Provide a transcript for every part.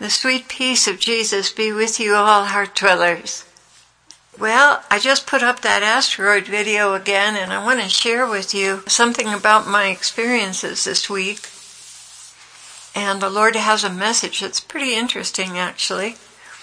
The sweet peace of Jesus be with you all, heart dwellers. Well, I just put up that asteroid video again, and I want to share with you something about my experiences this week. And the Lord has a message that's pretty interesting, actually.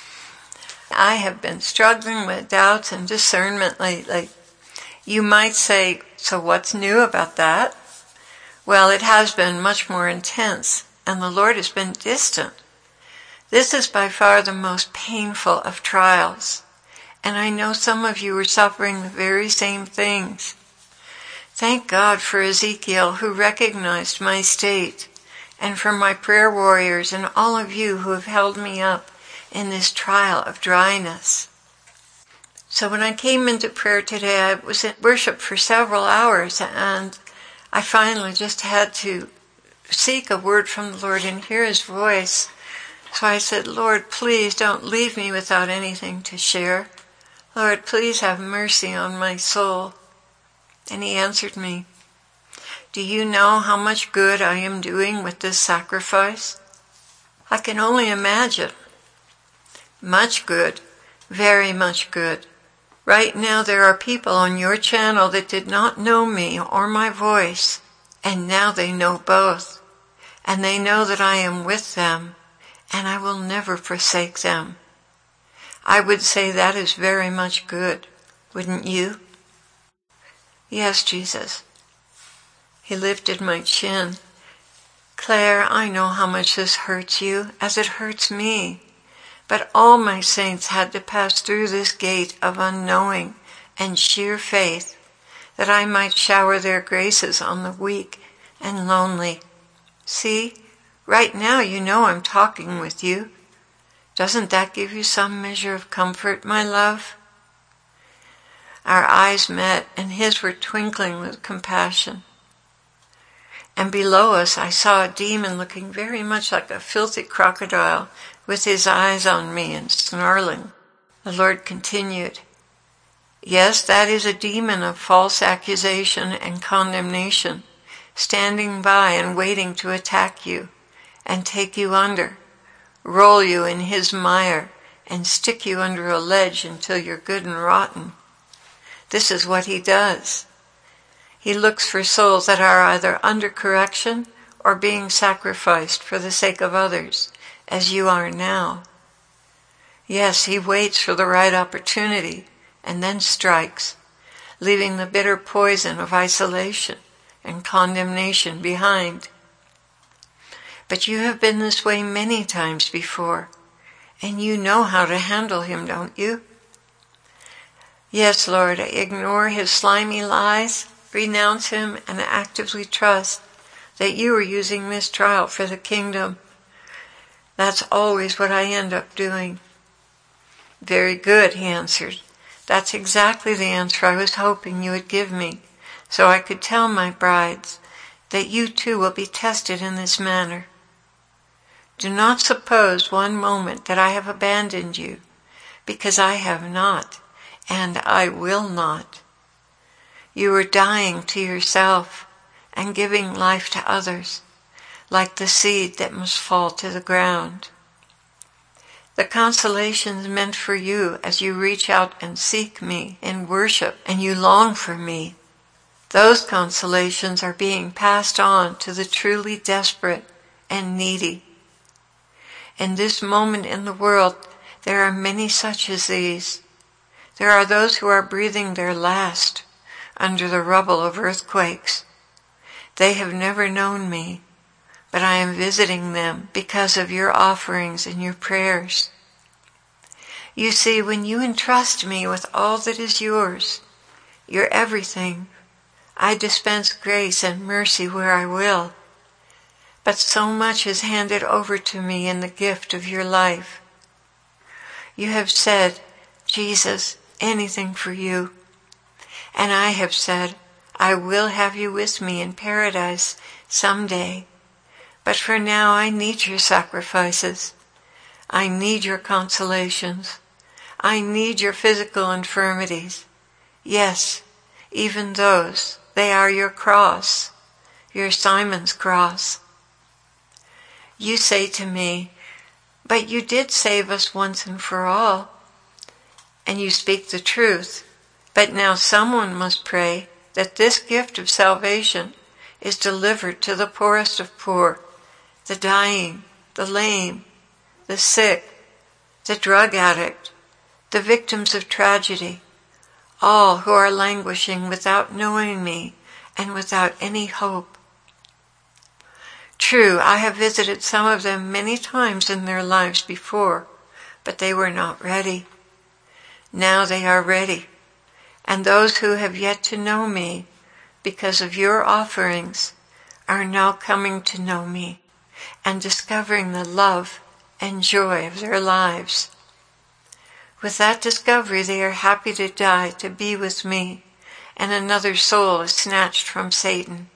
I have been struggling with doubts and discernment lately. You might say, so what's new about that? Well, it has been much more intense, and the Lord has been distant. This is by far the most painful of trials, and I know some of you are suffering the very same things. Thank God for Ezekiel, who recognized my state, and for my prayer warriors and all of you who have held me up in this trial of dryness. So when I came into prayer today, I was in worship for several hours, and I finally just had to seek a word from the Lord and hear His voice. So I said, Lord, please don't leave me without anything to share. Lord, please have mercy on my soul. And He answered me, do you know how much good I am doing with this sacrifice? I can only imagine. Much good, very much good. Right now there are people on your channel that did not know me or my voice, and now they know both. And they know that I am with them, and I will never forsake them. I would say that is very much good, wouldn't you? Yes, Jesus. He lifted my chin. Claire, I know how much this hurts you, as it hurts me. But all my saints had to pass through this gate of unknowing and sheer faith, that I might shower their graces on the weak and lonely. See? Right now you know I'm talking with you. Doesn't that give you some measure of comfort, my love? Our eyes met, and his were twinkling with compassion. And below us I saw a demon looking very much like a filthy crocodile, with his eyes on me and snarling. The Lord continued, yes, that is a demon of false accusation and condemnation, standing by and waiting to attack you and take you under, roll you in his mire, and stick you under a ledge until you're good and rotten. This is what he does. He looks for souls that are either under correction or being sacrificed for the sake of others, as you are now. Yes, he waits for the right opportunity and then strikes, leaving the bitter poison of isolation and condemnation behind. But you have been this way many times before, and you know how to handle him, don't you? Yes, Lord, I ignore his slimy lies, renounce him, and actively trust that you are using this trial for the kingdom. That's always what I end up doing. Very good, he answered. That's exactly the answer I was hoping you would give me, so I could tell my brides that you too will be tested in this manner. Do not suppose one moment that I have abandoned you, because I have not, and I will not. You are dying to yourself and giving life to others, like the seed that must fall to the ground. The consolations meant for you as you reach out and seek me in worship and you long for me, those consolations are being passed on to the truly desperate and needy. In this moment in the world, there are many such as these. There are those who are breathing their last under the rubble of earthquakes. They have never known me, but I am visiting them because of your offerings and your prayers. You see, when you entrust me with all that is yours, your everything, I dispense grace and mercy where I will. But so much is handed over to me in the gift of your life. You have said, Jesus, anything for you. And I have said, I will have you with me in paradise someday. But for now I need your sacrifices. I need your consolations. I need your physical infirmities. Yes, even those, they are your cross, your Simon's cross. You say to me, But you did save us once and for all, and you speak the truth. But now someone must pray that this gift of salvation is delivered to the poorest of poor, the dying, the lame, the sick, the drug addict, the victims of tragedy, all who are languishing without knowing me and without any hope. True, I have visited some of them many times in their lives before, but they were not ready. Now they are ready, and those who have yet to know me, because of your offerings, are now coming to know me and discovering the love and joy of their lives. With that discovery, they are happy to die to be with me, and another soul is snatched from Satan.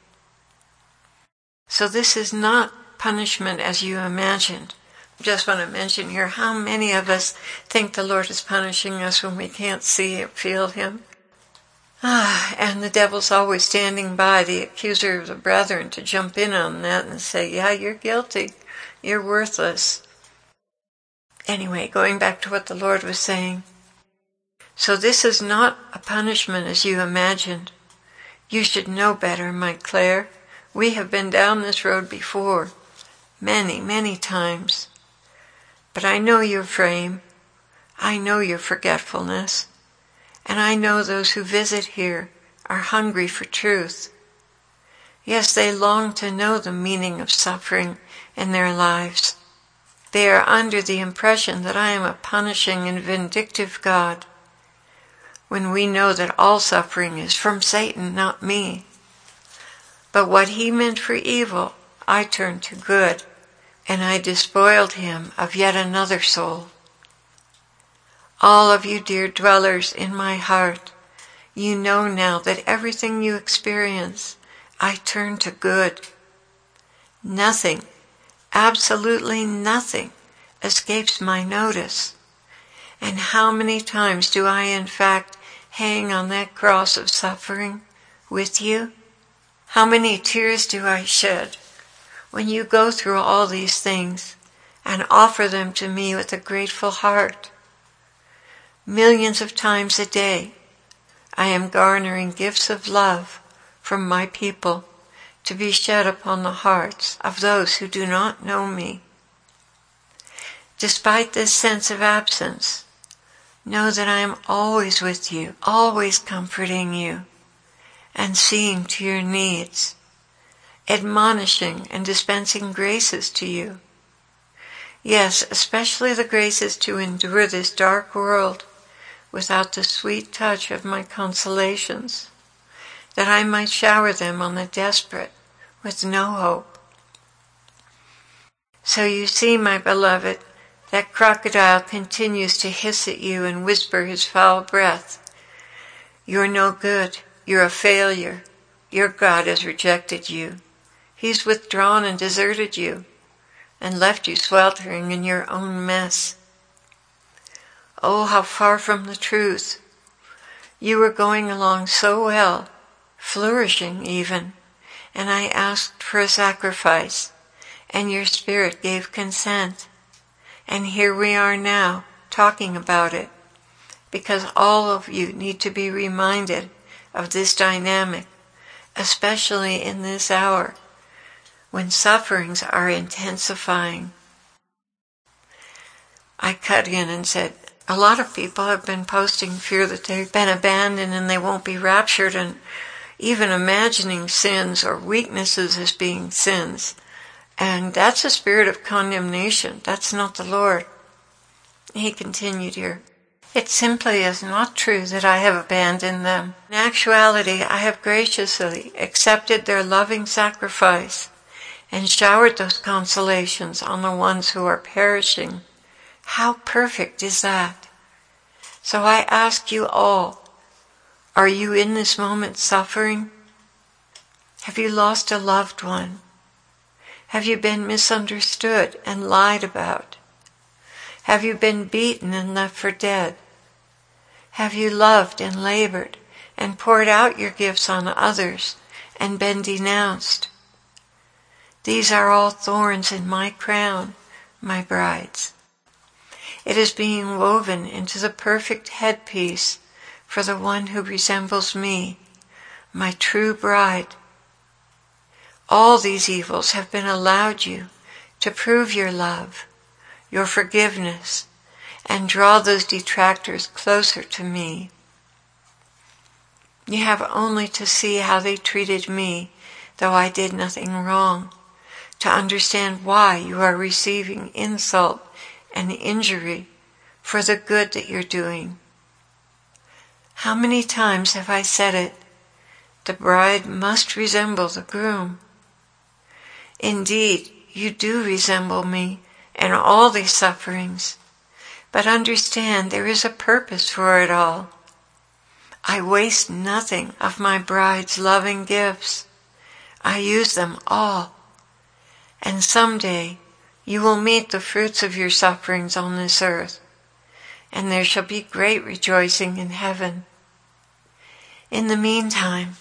So this is not punishment as you imagined. I just want to mention here how many of us think the Lord is punishing us when we can't see or feel Him. And the devil's always standing by, the accuser of the brethren, to jump in on that and say, yeah, you're guilty. You're worthless. Anyway, going back to what the Lord was saying. So this is not a punishment as you imagined. You should know better, my Claire. We have been down this road before, many, many times. But I know your frame. I know your forgetfulness. And I know those who visit here are hungry for truth. Yes, they long to know the meaning of suffering in their lives. They are under the impression that I am a punishing and vindictive God, when we know that all suffering is from Satan, not me. But what he meant for evil, I turned to good, and I despoiled him of yet another soul. All of you dear dwellers in my heart, you know now that everything you experience, I turn to good. Nothing, absolutely nothing, escapes my notice. And how many times do I in fact hang on that cross of suffering with you? How many tears do I shed when you go through all these things and offer them to me with a grateful heart? Millions of times a day, I am garnering gifts of love from my people to be shed upon the hearts of those who do not know me. Despite this sense of absence, know that I am always with you, always comforting you and seeing to your needs, admonishing and dispensing graces to you. Yes, especially the graces to endure this dark world without the sweet touch of my consolations, that I might shower them on the desperate with no hope. So you see, my beloved, that crocodile continues to hiss at you and whisper his foul breath. You're no good. You're a failure. Your God has rejected you. He's withdrawn and deserted you and left you sweltering in your own mess. Oh, how far from the truth. You were going along so well, flourishing even, and I asked for a sacrifice, and your spirit gave consent. And here we are now, talking about it, because all of you need to be reminded of this dynamic, especially in this hour, when sufferings are intensifying. I cut in and said, a lot of people have been posting fear that they've been abandoned and they won't be raptured, and even imagining sins or weaknesses as being sins. And that's a spirit of condemnation. That's not the Lord. He continued here. It simply is not true that I have abandoned them. In actuality, I have graciously accepted their loving sacrifice and showered those consolations on the ones who are perishing. How perfect is that? So I ask you all, are you in this moment suffering? Have you lost a loved one? Have you been misunderstood and lied about? Have you been beaten and left for dead? Have you loved and labored and poured out your gifts on others and been denounced? These are all thorns in my crown, my brides. It is being woven into the perfect headpiece for the one who resembles me, my true bride. All these evils have been allowed you to prove your love, your forgiveness, and draw those detractors closer to me. You have only to see how they treated me, though I did nothing wrong, to understand why you are receiving insult and injury for the good that you're doing. How many times have I said it? The bride must resemble the groom. Indeed, you do resemble me in all these sufferings, but understand there is a purpose for it all. I waste nothing of my bride's loving gifts. I use them all. And someday you will meet the fruits of your sufferings on this earth, and there shall be great rejoicing in heaven. In the meantime,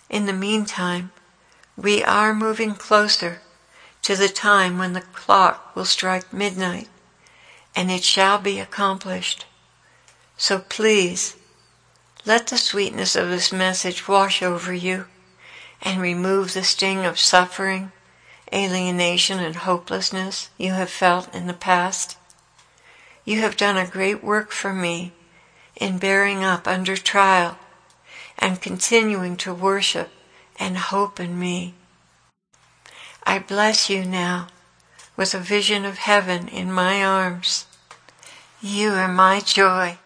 we are moving closer to the time when the clock will strike midnight, and it shall be accomplished. So please, let the sweetness of this message wash over you and remove the sting of suffering, alienation, and hopelessness you have felt in the past. You have done a great work for me in bearing up under trial and continuing to worship and hope in me. I bless you now with a vision of heaven in my arms. You are my joy.